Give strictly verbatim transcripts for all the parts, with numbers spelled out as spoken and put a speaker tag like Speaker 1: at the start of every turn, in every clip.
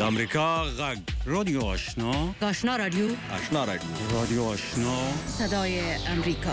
Speaker 1: امریکا غږ رادیو آشنا
Speaker 2: آشنا رادیو
Speaker 1: آشنا رادیو رادیو آشنا
Speaker 2: صدای امریکا.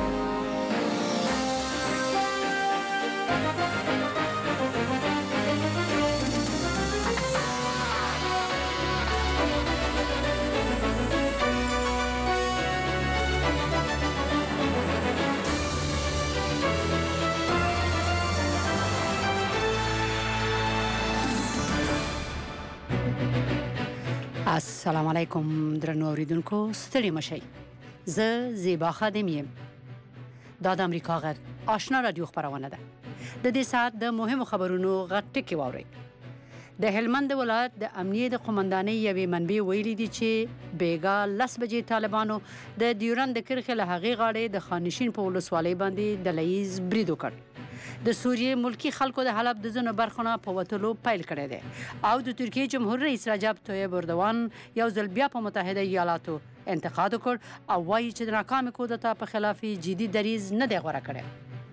Speaker 2: السلام علیکم درنو اوریدونکو، ستړي مشئ. زه زیبا خادم یم. دا د امریکا غږ آشنا رادیو خبرونه ده. د دې ساعت د مهمو خبرونو غټ ټکی واورئ. د هلمند ولایت د امنیه د قومندانۍ یوې منبع ویلي دي چې بیګا لس بجې طالبانو د ډیورند د کرښې له هغې غاړې د خانشین په ولسوالۍ باندې ډله ییز برید وکړ. د سوریې ملکی خلکو د حلب د ځینو برخو نه په وتلو پیل کړی دی او د ترکیې جمهور رئیس رجب طیب اردوان یو ځل بیا په متحده ایالاتو انتقاد وکړ او وایي چې د ناکامې کودتا په خلاف جدي دریځ نه دی غوره کړی.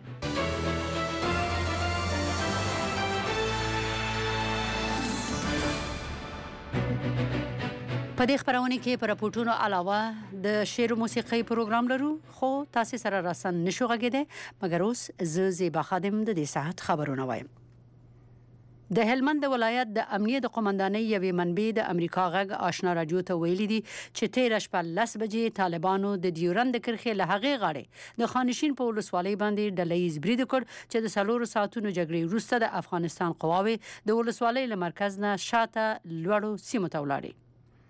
Speaker 2: په دې خبرونه کې پر راپورټونو علاوه د شعر او موسیقۍ پروګرام لرو، خو تاسو سره راسن نشو غږیدای. مګر اوس زه زیبا خادم د دې ساعت خبرونه وایم. د هلمند ولایت د امنیه د قومندانۍ یوې منبع د امریکا غږ آشنا رادیو ته ویلي دي چې تیره شپه لس بجې طالبانو د ډیورند د کرښې له هغې غاړې د خانشین په ولسوالۍ باندې ډله ییز برید وکړ چې د څلورو ساعتونو جګړې وروسته د افغانستان قواوې د ولسوالۍ له مرکز نه شاته لوړو سیمو ته ولاړې.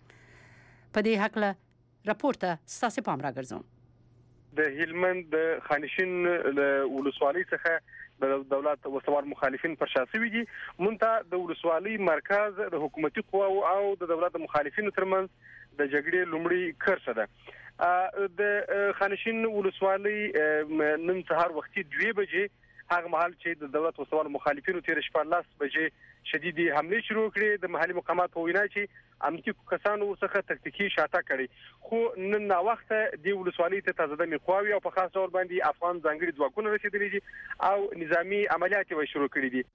Speaker 2: په دې هکله راپورټ ته ستاسو پام راګرځوم.
Speaker 3: د هلمند د خانشین له ولسوالۍ څخه د دولت وسوال مخالفین پر شا شوي دي. مونږ د ولسوالۍ مرکز د حکومتي قواو او د دولت مخالفینو ترمنځ د جګړې لومړی کرښه ده. د خانشین ولسوالۍ نن سهار وختي دوه بجې هغه مهال چې د دولت وسوال مخالفینو تیر شپه لس بجې شدیدي حمله شروع کړې. د محلي مقامات په وینا چې امنیتي کسانو څخه تکتیکي شاته کړي، خو نن نا وخت د ولسوالۍ ته تازه دمي قواوي او په خاص ډول باندې افغان ځانګړي ځواکونه رسیدلي دي او نظامی عملیات یې شروع کړي دي.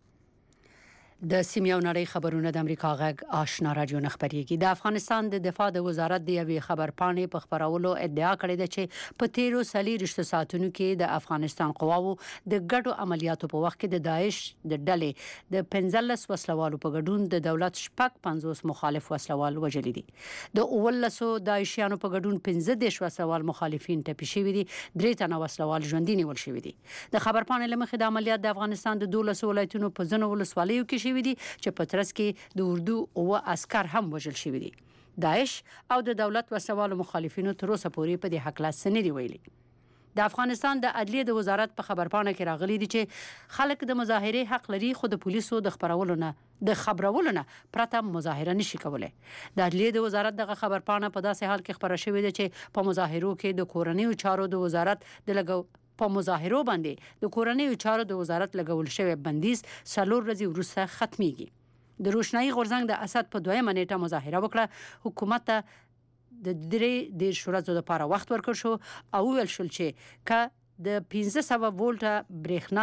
Speaker 2: د سیمې او نړۍ خبرونه د امریکا غږ آشنا رادیو نه خبرېږي. د افغانستان د دفاع د وزارت د یوې خبرپاڼې په خبرولو ادعا کړې ده چې په تیرو څلېرویشتو ساعتونو کې د افغانستان قواوو د ګډو عملیاتو په وخت کې د داعش د ډلې د پنځلس وسلوالو په ګډون د دولت شپږ پنځوس مخالف وسلوال وژلي دي. د اوولسو داعشیانو په ګډون پنځه دېرش وسلوال مخالفین ټپي شوي دي، درې تنه وسلوال ژوندي نیول شوي دي. د خبرپاڼې له مخې د عملیات د افغانستان د دولسو ولایتونو په ځینو ولسوالیو کې شوي دي چې په ترڅ کې د اردو او عسكر هم وژل شوي دي. داعش او د دولت وسوالو مخالفینو تر اوسه پورې په دې حق لا څه نه دي ویلي. د افغانستان د عدلیې د وزارت په خبرپاڼه کې راغلي دي چې خلک د مظاهرې حق لري، خو د پولیسو د خبرولو نه د خبرولو نه پرته مظاهره نشي کولای. د عدلیې د وزارت دغه خبرپاڼه په داسې حال کې خبره شوې ده چې په مظاهرو کې د کورنیو چارو د وزارت د لګو په مظاهرو باندې د کورنیو چارو د وزارت لګول شوی بندیز څلور ورځې وروسته ختميږي. د روشنايي غورځنګ د اسد په دویمه نیټه مظاهره وکړه. حکومت ته د درې دیرش ورځو لپاره وخت ورکړ شو او ویل شول چې که د پنځه سوه ولټه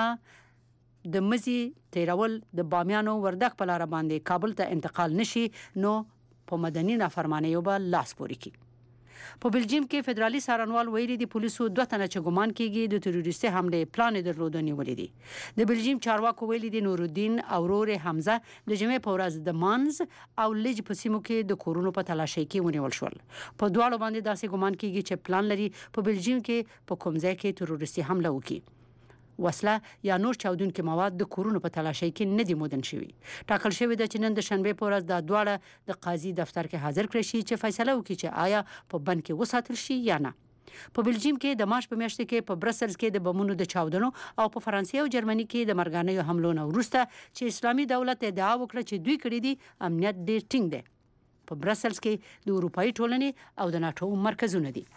Speaker 2: برېښنا د مزي تیرول د بامیانو وردګ په لار باندې کابل ته انتقال نشي، نو په مدني نافرمانیو به لاس پورې کی. په بلجیم کې فدرالي څارنوال ویلي دي پولیسو دوه تنه چې ګمان کیږي د تروریستي حمله پلان درلوده نیولې دي. د بلجیم چارواکو ویلي دي نورالدین او ورور حمزه د جمعې په ورځ د مانز او لج په سیمو کې د کورونو په تلاشۍ کې ونیول شول. په دواړو باندې داسې ګمان کیږي چې پلان لري په بلجیم کې په کوم ځای کې تروریستي حمله وکړي. وسله یا نور چاودونکي مواد د کورونو په تلاشۍ کې نه دي موندل شوي. ټاکل شوی ده چې نن د شنبې په ورځ دا دواړه د قاضي دفتر کې حاضر کړي شي چې فیصله وکړي چې آیا په بند کې وساتل شي یا نه. په بلجیم کې د مارچ په میاشت کې په برسلز کې د بمونو د چاودنو او په فرانسې او جرمني کې د مرګانیو حملو نه وروسته چې اسلامي دولت ادعا وکړه چې دوی کړي دي امنیت ډیر ټینګ دی. په برسلز کې د اروپאי ټولنې او د ناتو مرکزونه دي.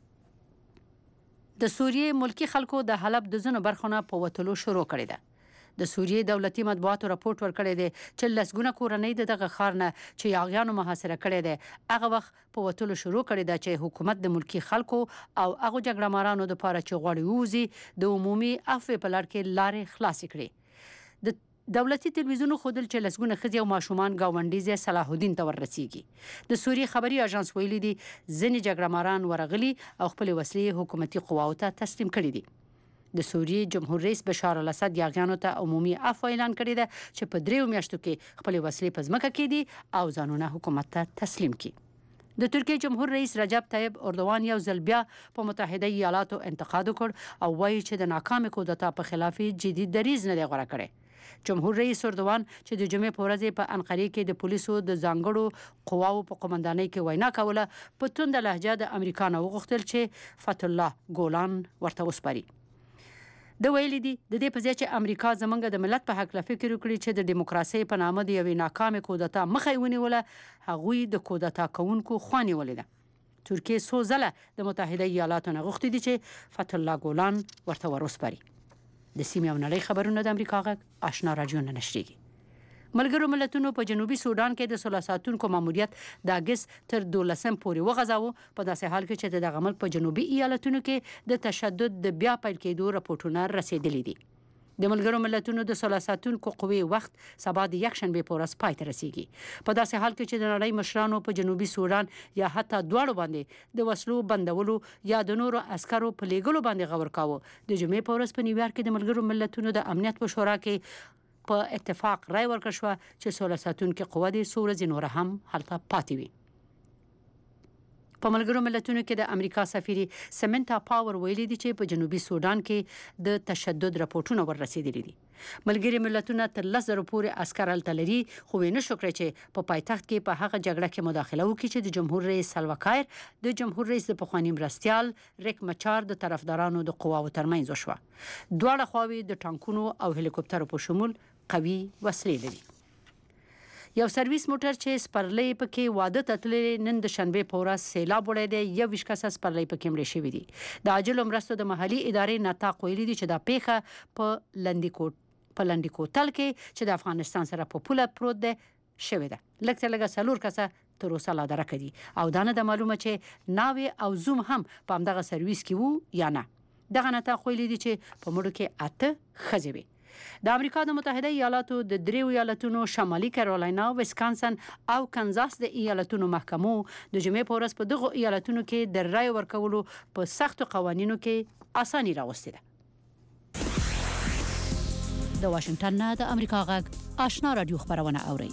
Speaker 2: د سوریې ملکی خلکو د حلب د ځینو برخو نه په وتلو شروع کړې ده. د سوریې دولتي مطبوعاتو راپورټ ورکړی دی چې لسګونه کورنۍ د دغه ښار نه چې یاغیانو محاصره کړی دی هغه وخت په وتلو شروع کړی ده چې حکومت د ملکی خلکو او هغو جګړه مارانو دپاره چې غواړي ووځي د عمومي عفوې په لړ کې لارې خلاصې کړي. د دولتي تلویزیونو خودل چې لسګونه ښځې او ماشومان ګاونډي صلاح الدین ته ورسیږي. د سوریې خبري اژانس ویلي دي ځینې جګړهماران ورغلي او خپل وسلې حکومتي قواو ته تسلیم کړي دي. د سوریې جمهور رئیس بشار الاسد یاغیانو ته عمومي عفو اعلان کړی ده چې په دریو میاشتو کې خپل وسلې په ځمکه کې دي او ځانونه حکومت ته تسلیم کړي. د ترکیې جمهور رئیس رجب طیب اردوان یو ځل بیا په متحده ایالاتو انتقاد وکړ او وایي چې د ناکامې کودتا په خلاف جدي دریځ نه دی غوره کړی. جمهور رئیس اردوان چې د جمعې په ورځ په انقرې کې د پولیسو د ځانګړو قواو په قومندانۍ کې وینا کوله په تونده لهجه د امریکا نه وغوښتل چې فتح الله ګولان ورته وسپاري. د ویلي دي د دې په ځای چې امریکا زمونږ د ملت په حق له فکر وکړي چې د دیموکراسي په نامه د یوې ناکامې کودتا مخه یې ونیوله هغوی د کودتا کوونکو خوا نیولې ده. ترکیې څو ځله د متحده ایالاتو نه غوښتي دي چې فتح الله ګولان ورته وروسپاري. د سیمې او نړۍ خبرونه د امریکا غږ آشنا راډیو نه نشریږي. ملګرو ملتونو په جنوبي سودان کې د سوله ساتونکو ماموریت د اګست تر دولسم پورې وغځاوه په داسې حال کې چې د دغه ملک په جنوبي ایالتونو کې د تشدد د بیا پیل کېدو راپورټونه رسیدلي دي. د ملګرو ملتونو د سوله ساتونکو قوې وخت سبا د یکشنبې په ورځ پای ته رسیږي. په داسې حال کې چې د نړۍ مشرانو په جنوبي سودان یا حتی دواړو باندې د وسلو بندولو یا د نورو عسکرو په لیږلو باندې غور کاوه. د جمعې په ورځ په نیویارک کې د ملګرو ملتونو د امنیت په شورا کې په اتفاق رای ورکړ شو چې سوله ساتونکو قوه د څو ورځې نور هم هلته پاتې وي. په ملګرو ملتونو کې د امریکا سفیر سمنتا پاور ویلي دي چې په جنوبي سودان کې د تشدد راپورټونه ورسېدلي دي. ملګري ملتونه تر لس زره پورې عسکر هلته لري خو نه شو کړی چې په پایتخت کې په هغه جګړه کې مداخله وکړي چې د جمهور رئیس سلواکایر د جمهور رئیس د پخواني مرستیال ریک مچار د طرفدارانو د قواو ترمنځ وشوه. دواړه خواوې د ټانکونو او هلیکوپټرو په شمول قوي وسلې لري. یو سرویس موټر چې سپرلې پکې واده ته تللی نن د شنبې په ورځ سیلاب وړی دی. یو ویشت کسه سپرلې پکې مړه شوي دي. د عاجلو مرستو د محلي ادارې نطاق ویلي دي چې دا پیښه په لندیکوټ په لندیکوټل کې چې د افغانستان سره په پوله پروت دی شوې ده. لږ تر لږه څلور کسه تر اوسه لا درکه دي او دا نه ده معلومه چې ناوې او زوم هم په همدغه سرویس کې وو یا نه. دغه نطاق ویلي دي چې په مړو کې اته ښځې وي. د امریکا د متحده ایالاتو د دریو ایالتونو شمالي کارولاینا، ویسکانسن او کنزاس د ایالتونو محکمو د جمعې په ورځ په دغو ایالتونو کې د رای ورکولو په سختو قوانینو کې اساني راوستې ده. د واشنگټن نه د امریکا غږ آشنا رادیو خبرونه اوري.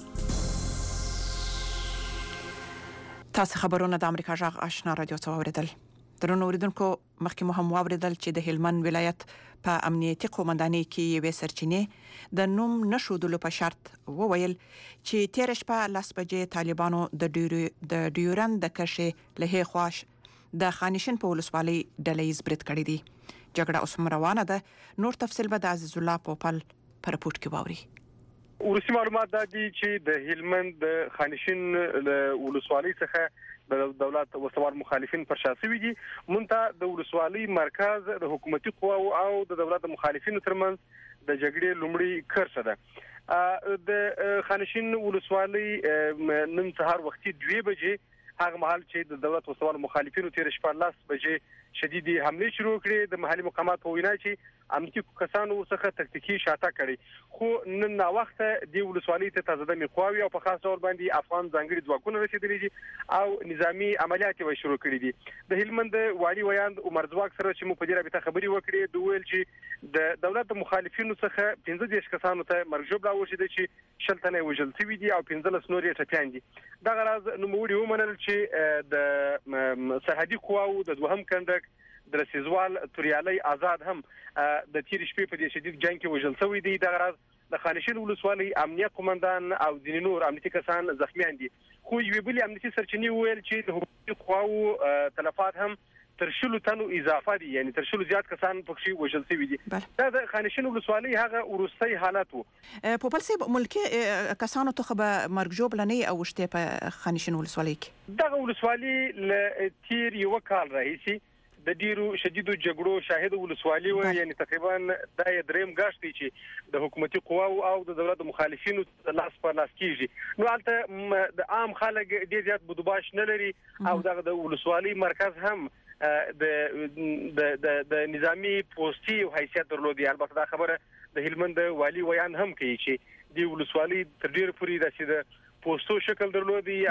Speaker 4: تاسو خبرونه د امریکا غږ آشنا رادیو څخه اوریدل. درنو اوریدونکو مخکې مو هم واوریدل چې د هلمند ولایت په امنیتي قومندانۍ کې یوې سرچینې د نوم نشودلو په شرط وویل چې تیر شپه لاس بجې طالبانو د ډیوري د ډیورن د کرښې له خواش د خانشین په ولسوالۍ ډلې زبرت کړې دي. جګړه اوس روانه ده. نور تفصیل به د عزیز الله پوپل پر رپورت کې واوري.
Speaker 3: ورسي معلومات دا دي چې د هلمند د خانشین ولسوالۍ څخه د دولت وسوار مخالفین پر شاسوي دي. مونته د ولسوالۍ مرکز د حکومتي قواو او د دولت مخالفینو ترمنځ د جګړې لومړی کرښه ده. د خانشین ولسوالۍ نن سهار وختي دوه بجې هغه مهال چې د دولت وسوار مخالفینو تیر شپه لاس بجې شديدي حمله شروع کړې. د محلي مقامات وینا چې امنیتي کسانو څخه تکتیکی شاته کړي خو نن نا وخت د ولسوالۍ ته تازه میخواوي او په خاص ډول باندې افغان ځانګړي ځواکونه رسیدلي دي او نظامی عملیات یې شروع کړي دي. د هلمند والي ویاند عمر ځواک سره چې مو په دې رابطه خبري وکړې دوه ویل چې د دولت مخالفینو څخه پنځه دیش کسانو ته مرګ جوړ راوښیده چې شل تنه وژل شوي دي او پنځه لس نور یې ټپيان دي. دا غراز نو موږ ومنل چې د سرحدي قواو د دوهم کندک د رسیزوال توریالي آزاد هم د تیر شپې په دې شدید جنگ کې وژل شوی دی. د غراز د خانشین ولسوالۍ امنیت قومندان او ځینې نور امنیتي کسان زخمیان دي. خو یوه بل امنیتي سرچینې ویل چې د حکومتي قواو تلفات هم تر شلو تنو اضافه دي، یعنی تر شلو زیات کسان پکې وژل شوي دي. دا د خانشین ولسوالۍ هغه وروستي حالت وو.
Speaker 4: په بل څه ملکی کسانو ته به مرګ جوړ لنی او شته په خانشین ولسوالۍ کې
Speaker 3: دغه ولسوالۍ ل تیر یو کال راهیسي د ډیرو شدیدو جګړو شاهد ولسوالۍ و، یعنی تقریبا د دریم غاښ دی چې د حکومتي قواو او د دولت مخالفینو لاس په لاس کیږي. نو البته د عام خلک ډیر زیات بدوباش نه لري او دغه د ولسوالۍ مرکز هم د د د نظامی پوسټي او حیثیت درلودي. البته دا خبره د هلمند والی ویان هم کوي چې د ولسوالۍ تر ډیر پورې د پوسټو شکل درلودي